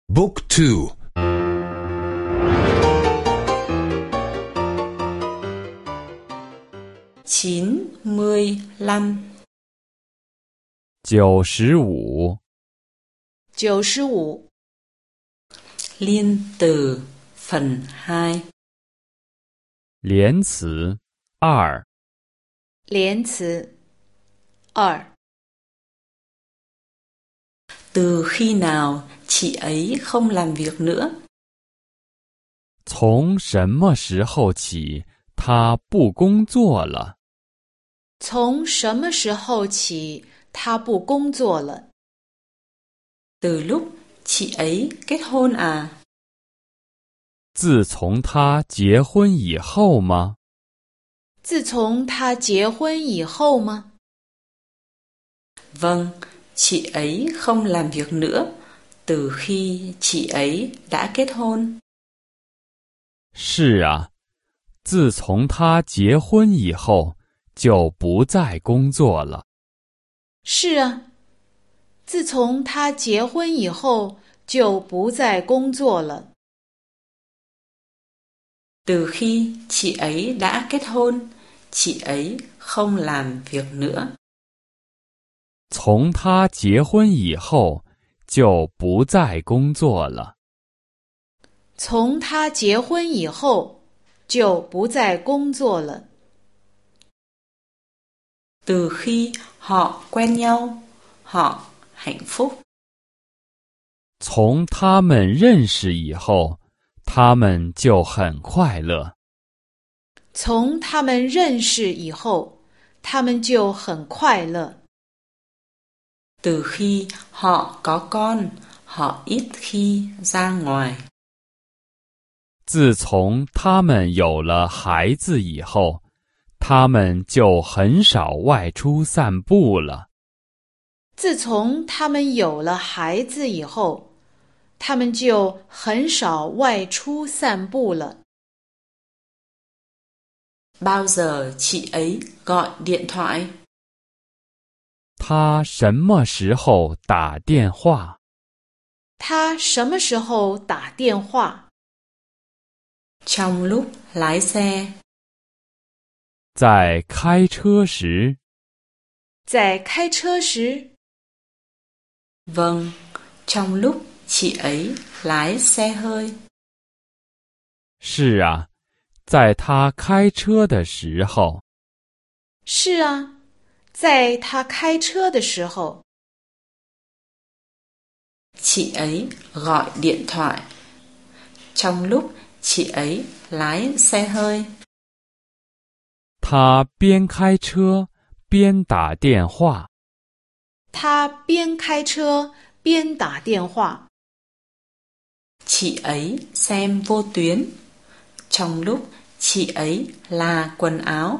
Book 2 95 95 95 Liên từ phần 2 连词2 连词2 Từ khi nào chị ấy không làm việc nữa? 从什么时候起他不工作了？ 从什么时候起他不工作了？ Từ lúc chị ấy kết hôn à? 自从他结婚以后吗？ 自从他结婚以后吗？ Vâng, chị ấy không làm việc nữa từ khi chị ấy đã kết hôn. 是啊，自从他结婚以后就不再工作了。 是啊，自从他结婚以后就不再工作了。Từ khi chị ấy đã kết hôn, chị ấy không làm việc nữa. 从他结婚以后就不再工作了。 从他结婚以后就不再工作了。Từ khi họ quen nhau, họ hạnh phúc. 从他们认识以后，他们就很快乐。 从他们认识以后，他们就很快乐。Từ khi họ có con, họ ít khi ra ngoài. 自从他们有了孩子以后，他们就很少外出散步了。 自从他们有了孩子以后，他们就很少外出散步了。Bao giờ chị ấy gọi điện thoại? 他什么时候打电话？ 他什么时候打电话？ Trong lúc lái xe. 在开车时。 在开车时。Vâng, trong lúc chị ấy lái xe hơi. 是啊，在他开车的时候。 是啊，在他开车的时候。Chị ấy gọi điện thoại trong lúc chị ấy lái xe hơi. 他边开车边打电话。 他边开车边打电话。Chị ấy xem vô tuyến trong lúc chị ấy là quần áo.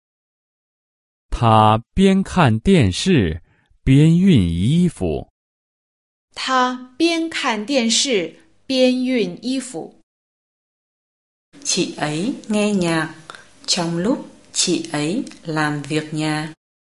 他边看电视边熨衣服。 他边看电视边熨衣服。Chị ấy nghe nhạc trong lúc chị ấy làm việc nhà.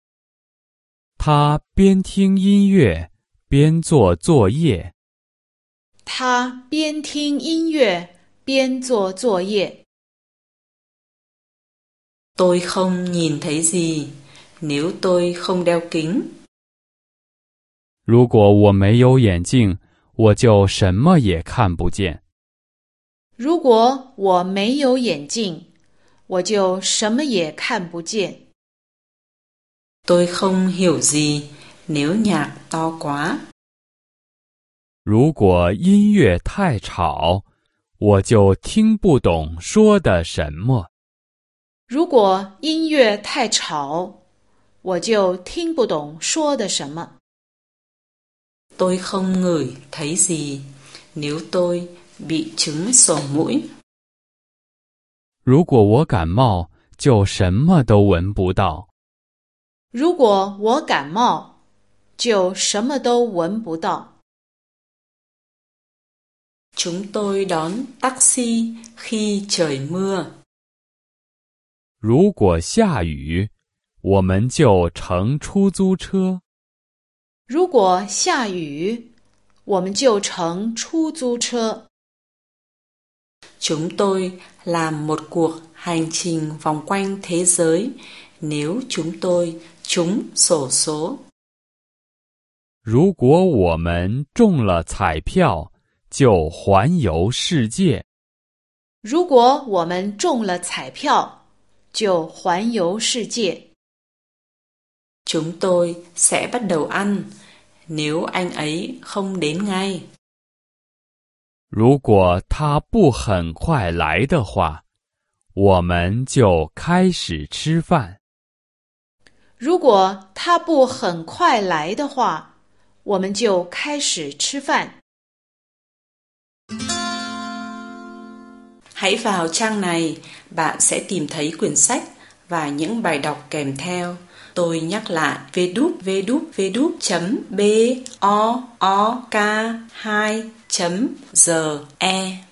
他边听音乐边做作业。 他边听音乐边做作业。Tôi không nhìn thấy gì nếu tôi không đeo kính. 如果我没有眼镜，我就什么也看不见。 如果我没有眼镜，我就什么也看不见。Tôi không hiểu gì nếu nhạc to quá. 如果音乐太吵，我就听不懂说的什么。 如果音乐太吵，我就听不懂说的什么。Tôi không ngửi thấy gì nếu tôi bị chứng sổ mũi. 如果我感冒，就什么都闻不到。 如果我感冒，就什么都闻不到。Chúng tôi đón taxi khi trời mưa. 如果下雨，我们就乘出租车。 如果下雨， 我们就乘出租车。 Chúng tôi làm một cuộc hành trình vòng quanh thế giới nếu chúng tôi trúng xổ số. 如果我们中了彩票，就环游世界。 如果我们中了彩票，就环游世界。 Chúng tôi sẽ bắt đầu ăn nếu anh ấy không đến ngay. 如果他不很快来的话，我们就开始吃饭。 如果他不很快来的话，我们就开始吃饭。 Hãy vào trang này, bạn sẽ tìm thấy quyển sách và những bài đọc kèm theo. Tôi nhắc lại www.book2.ge